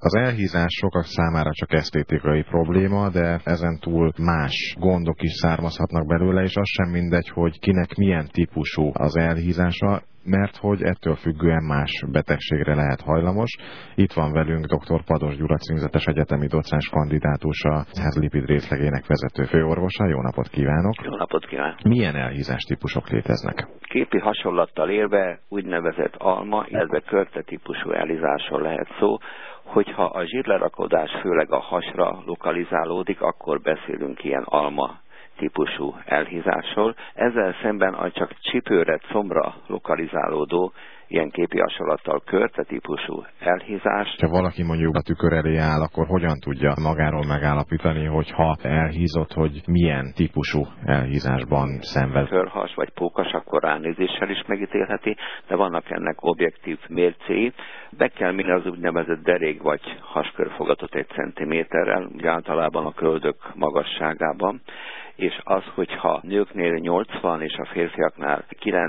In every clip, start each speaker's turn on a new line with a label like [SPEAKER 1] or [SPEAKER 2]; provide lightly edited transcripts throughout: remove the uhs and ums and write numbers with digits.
[SPEAKER 1] Az elhízás sokak számára csak esztétikai probléma, de ezen túl más gondok is származhatnak belőle, és az sem mindegy, hogy kinek milyen típusú az elhízása, mert hogy ettől függően más betegségre lehet hajlamos. Itt van velünk dr. Pados Gyula címzetes egyetemi docens kandidátusa, lipid részlegének vezető főorvosa. Jó napot kívánok!
[SPEAKER 2] Jó napot kívánok!
[SPEAKER 1] Milyen elhízás típusok léteznek?
[SPEAKER 2] Képi hasonlattal élve úgynevezett alma, illetve körte típusú elhízásról lehet szó. Hogyha a zsírlerakodás főleg a hasra lokalizálódik, akkor beszélünk ilyen alma típusú elhízásról. Ezzel szemben a csak csipőre, combra lokalizálódó, ilyen képi hasonlattal körte típusú elhízás.
[SPEAKER 1] Ha valaki mondjuk a tükör elé áll, akkor hogyan tudja magáról megállapítani, hogyha elhízott, hogy milyen típusú elhízásban szenved?
[SPEAKER 2] Körhas vagy pókas, akkor ránézéssel is megítélheti, de vannak ennek objektív mércéi. Be kell mérni az úgynevezett derék vagy haskörfogatot 1 cm-rel, ugye általában a köldök magasságában, és az, hogyha nőknél 80 és a férfiaknál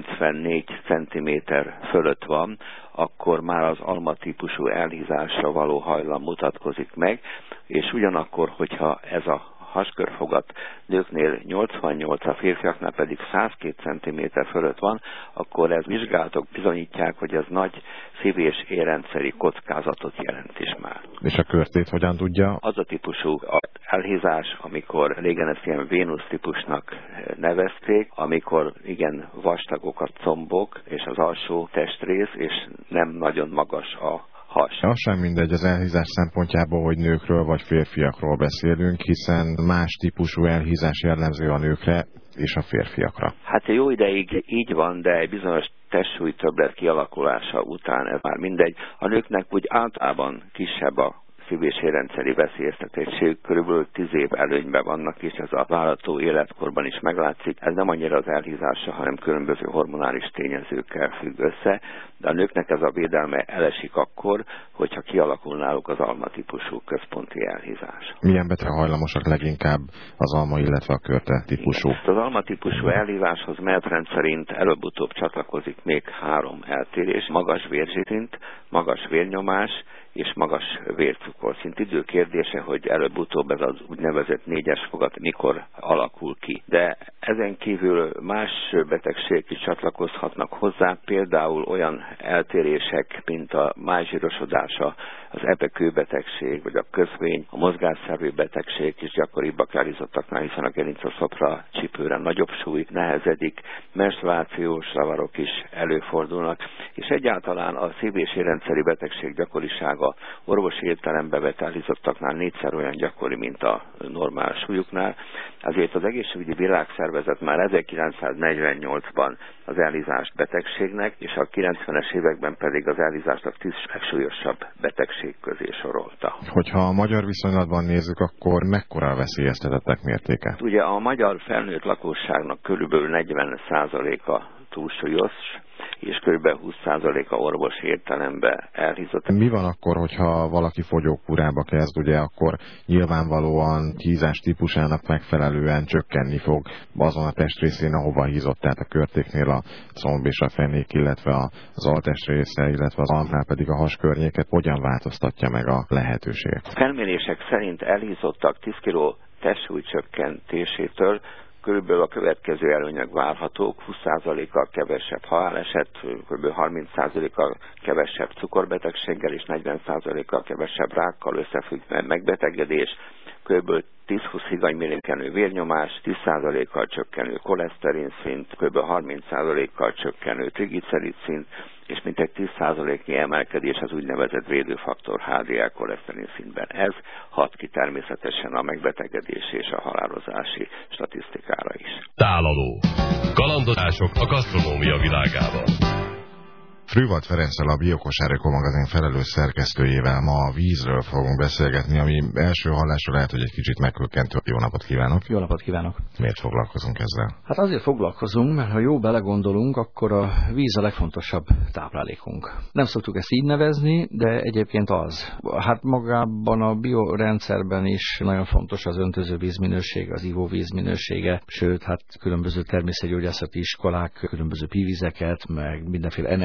[SPEAKER 2] 94 cm fölött van, akkor már az alma típusú elhízásra való hajlam mutatkozik meg, és ugyanakkor, hogyha ez a haskörfogat nőknél 88, a férfiaknál pedig 102 cm fölött van, akkor ez vizsgálatok bizonyítják, hogy ez nagy szív- és érrendszeri kockázatot jelent is már.
[SPEAKER 1] És a körtét hogyan tudja?
[SPEAKER 2] Az a típusú elhízás, amikor régen ezt ilyen Vénusz típusnak nevezték, amikor igen vastagok a combok és az alsó testrész, és nem nagyon magas a has.
[SPEAKER 1] Az sem mindegy az elhízás szempontjából, hogy nőkről vagy férfiakról beszélünk, hiszen más típusú elhízás jellemző a nőkre és a férfiakra.
[SPEAKER 2] Hát jó ideig így van, de egy bizonyos testsúlytöbblet kialakulása után ez már mindegy. A nőknek úgy általában kisebb a szív- és érrendszeri veszélyeztetettség, körülbelül 10 év előnyben vannak, és ez a várható életkorban is meglátszik. Ez nem annyira az elhízása, hanem különböző hormonális tényezőkkel függ össze, de a nőknek ez a védelme elesik akkor, hogyha kialakul náluk az alma típusú központi elhízás.
[SPEAKER 1] Milyen beteg hajlamosak leginkább az alma, illetve a körte típusú?
[SPEAKER 2] Az alma típusú elhízáshoz menetrend szerint előbb-utóbb csatlakozik még 3 eltérés: magas vérzsírszint, magas vérnyomás és magas vércukorszint. Idő kérdése, hogy előbb-utóbb ez az úgynevezett 4-es fogat mikor alakul ki. De ezen kívül más betegségek is csatlakozhatnak hozzá, például olyan eltérések, mint a májzsírosodása, az epekőbetegség, vagy a közvény, a mozgásszervi betegség is gyakoribbak elhízottaknál, hiszen a gerincaszopra csipőre nagyobb súly nehezedik, menstruációs zavarok is előfordulnak, és egyáltalán a szív- és érrendszeri betegség gyakorisága orvosi értelembe vett elhízottaknál 4-szer olyan gyakori, mint a normál súlyuknál. Ezért az Egészségügyi Világszervezet már 1948-ban az elhízást betegségnek, és a 90-es években pedig az elhízást a 10 legsúlyosabb betegség közé sorolta.
[SPEAKER 1] Hogyha a magyar viszonylatban nézzük, akkor mekkora a veszélyeztetettek mértéke?
[SPEAKER 2] Ugye a magyar felnőtt lakosságnak körülbelül 40%-a túlsúlyos, és kb. 20%-a orvosi értelemben elhízott.
[SPEAKER 1] Mi van akkor, hogyha valaki fogyókúrába kezd, ugye akkor nyilvánvalóan hízás típusának megfelelően csökkenni fog azon a testrészén, ahova hízott, tehát a körtéknél a comb és a fenék, illetve az altestrésze, illetve az almnál pedig a haskörnyéket. Hogyan változtatja meg a lehetőséget?
[SPEAKER 2] Felmérések szerint elhízottak 10 kg testsúly csökkentésétől körülbelül a következő előnyök várhatók: 20%-kal kevesebb haláleset, kb. 30%-kal kevesebb cukorbetegséggel és 40%-kal kevesebb rákkal összefüggő megbetegedés, kb. 10-20 higany-milliméterű vérnyomás, 10%-kal csökkenő koleszterin szint, kb. 30%-kal csökkenő triglicerid szint, és mintegy 10%-nyi emelkedés az úgynevezett védőfaktor HDL koleszterin szintben. Ez hat ki természetesen a megbetegedés és a halálozási statisztikára is.
[SPEAKER 3] Tálaló. Kalandozások a gasztronómia világában.
[SPEAKER 1] Frühwald Ferenccel, a Biokosár Ökomagazin felelős szerkesztőjével ma a vízről fogunk beszélgetni, ami első hallásra lehet, hogy egy kicsit megkökkentő. Jó napot kívánok!
[SPEAKER 4] Jó napot kívánok!
[SPEAKER 1] Miért foglalkozunk ezzel?
[SPEAKER 4] Hát azért foglalkozunk, mert ha jó belegondolunk, akkor a víz a legfontosabb táplálékunk. Nem szoktuk ezt így nevezni, de egyébként az. Hát magában a biorendszerben is nagyon fontos az öntözővíz minősége, az ivóvíz minősége, sőt, hát különböző természetgyógyászati iskolák különböző pivizeket, meg mindenféle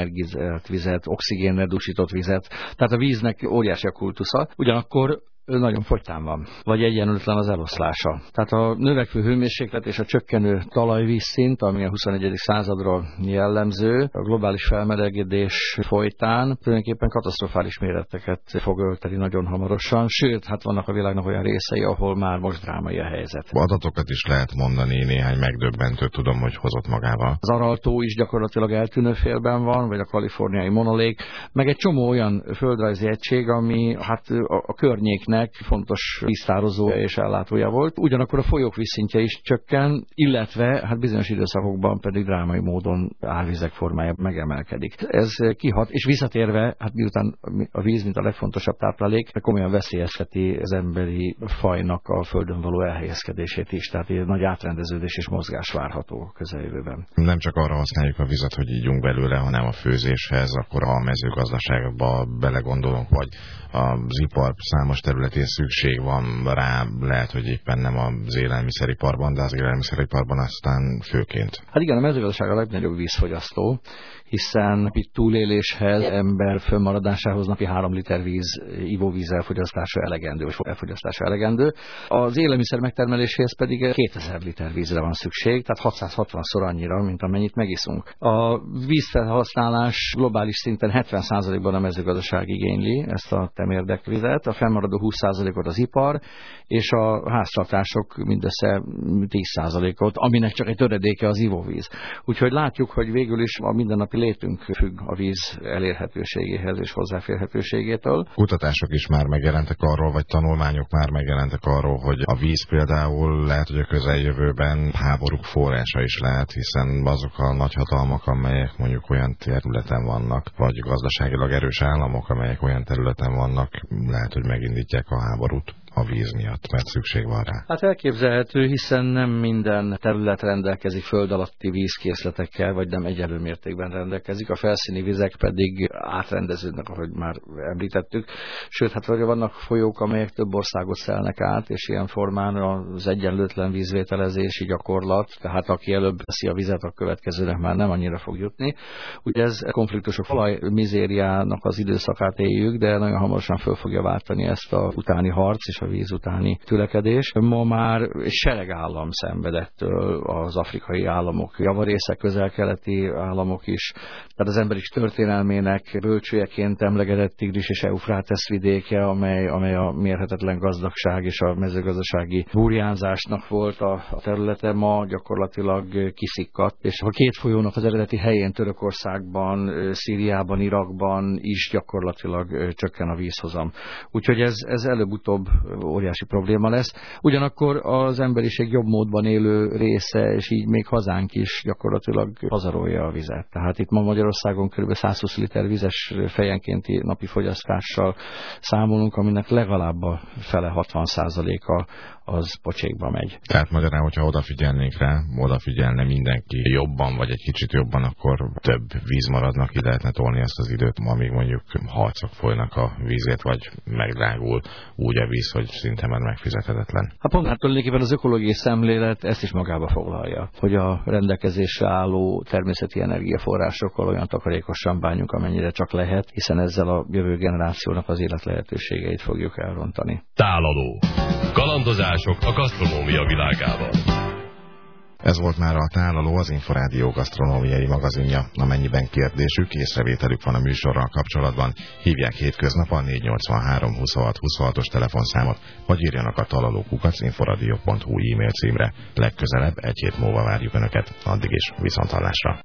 [SPEAKER 4] filtrált vizet, oxigénnel dúsított vizet. Tehát a víznek óriási a kultusza. Ugyanakkor nagyon fogytán van, vagy egyenlőtlen az eloszlása. Tehát a növekvő hőmérséklet és a csökkenő talajvízszint, ami a 21. századra jellemző, a globális felmelegedés folytán tulajdonképpen katasztrofális méreteket fog ölteni nagyon hamarosan, sőt, hát vannak a világnak olyan részei, ahol már most drámai a helyzet.
[SPEAKER 1] Adatokat is lehet mondani, néhány megdöbbentő tudom, hogy hozott magával.
[SPEAKER 4] Az Aral-tó is gyakorlatilag eltűnő félben van, vagy a kaliforniai monolék, meg egy csomó olyan földrajzi egység, ami hát a környéknek fontos víztározója és ellátója volt. Ugyanakkor a folyók vízszintje is csökken, illetve hát bizonyos időszakokban pedig drámai módon árvizek formája megemelkedik. Ez kihat, és visszatérve, hát miután a víz, mint a legfontosabb táplálék, komolyan veszélyezteti az emberi fajnak a földön való elhelyezkedését is, tehát egy nagy átrendeződés és mozgás várható közeljövőben.
[SPEAKER 1] Nem csak arra használjuk a vizet, hogy ígyunk belőle, hanem a főzéshez, akkor a mezőgazdaságba belegondolunk, vagy az ipar számos területén szükség van rá, lehet, hogy éppen nem az élelmiszeriparban, de az élelmiszeriparban aztán főként.
[SPEAKER 4] Hát igen, a mezőgazdaság a legnagyobb vízfogyasztó, hiszen itt túléléshez, ember fönnmaradásához napi 3 liter víz, ivóvíz elfogyasztása elegendő, vagy elfogyasztása elegendő. Az élelmiszer megtermeléshez pedig 2000 liter vízre van szükség, tehát 660-szor annyira, mint amennyit megiszunk. A vízfelhasználás globális szinten 70%-ban a mezőgazdaság igényli ezt a temérdekvizet, a fennmaradó 20%-ot az ipar, és a háztartások mindössze 10%-ot, aminek csak egy töredéke az ivóvíz. Úgyhogy látjuk, hogy végül is a mindennapi létünk függ a víz elérhetőségéhez és hozzáférhetőségétől.
[SPEAKER 1] Kutatások is már megjelentek arról, vagy tanulmányok már megjelentek arról, hogy a víz például lehet, hogy a közeljövőben háborúk forrása is lehet, hiszen azok a nagyhatalmak, amelyek mondjuk olyan területen vannak, vagy gazdaságilag erős államok, amelyek olyan területen vannak, lehet, hogy megindítják a háborút a víz miatt, mert szükség van rá.
[SPEAKER 4] Hát elképzelhető, hiszen nem minden terület rendelkezik föld alatti vízkészletekkel, vagy nem egyenlő mértékben rendelkezik, a felszíni vizek pedig átrendeződnek, ahogy már említettük. Sőt, hát vannak folyók, amelyek több országot szelnek át, és ilyen formán az egyenlőtlen vízvételezési gyakorlat, tehát aki előbb veszi a vizet, a következőnek már nem annyira fog jutni. Ugye ez konfliktusok olajmizériának az időszakát éljük, de nagyon hamarosan föl fogja váltani ezt a utáni harc és a víz utáni tülekedés. Ma már sereg állam szenvedettől, az afrikai államok javarésze, közel-keleti államok is. Tehát az emberi történelmének bölcsőjeként emlegetett Tigris és Eufrátesz vidéke, amely a mérhetetlen gazdagság és a mezőgazdasági burjánzásnak volt a területe, ma gyakorlatilag kiszikkadt. És a két folyónak az eredeti helyén, Törökországban, Szíriában, Irakban is gyakorlatilag csökken a vízhozam. Úgyhogy ez előbb-utóbb óriási probléma lesz. Ugyanakkor az emberiség jobb módban élő része, és így még hazánk is gyakorlatilag pazarolja a vizet. Tehát itt ma Magyarországon kb. 120 liter vizes fejenkénti napi fogyasztással számolunk, aminek legalább a fele 60%-a az pocsékba megy.
[SPEAKER 1] Tehát magyarán, hogyha odafigyelnénk rá, odafigyelne mindenki jobban, vagy egy kicsit jobban, akkor több víz maradnak, ki lehetne tolni ezt az időt, amíg mondjuk harcok folynak a vízért, vagy megdrágul úgy a víz, hogy szinte már megfizethetetlen.
[SPEAKER 4] Hát pont tulajdonképpen az ökológiai szemlélet ezt is magába foglalja, hogy a rendelkezésre álló természeti energiaforrásokkal olyan takarékosan bánjunk, amennyire csak lehet, hiszen ezzel a jövő generációnak az élet lehetőségeit fogjuk elrontani.
[SPEAKER 3] Tálaló. Kalandozások a gasztronómia világában.
[SPEAKER 1] Ez volt már a Tálaló, az Inforádió gasztronómiai magazinja. Amennyiben kérdésük, észrevételük van a műsorral kapcsolatban, hívják hétköznap a 483 26 26-os telefonszámot, vagy írjanak a talaló@inforadio.hu e-mail címre. Legközelebb egy hét múlva várjuk Önöket. Addig is viszonthallásra.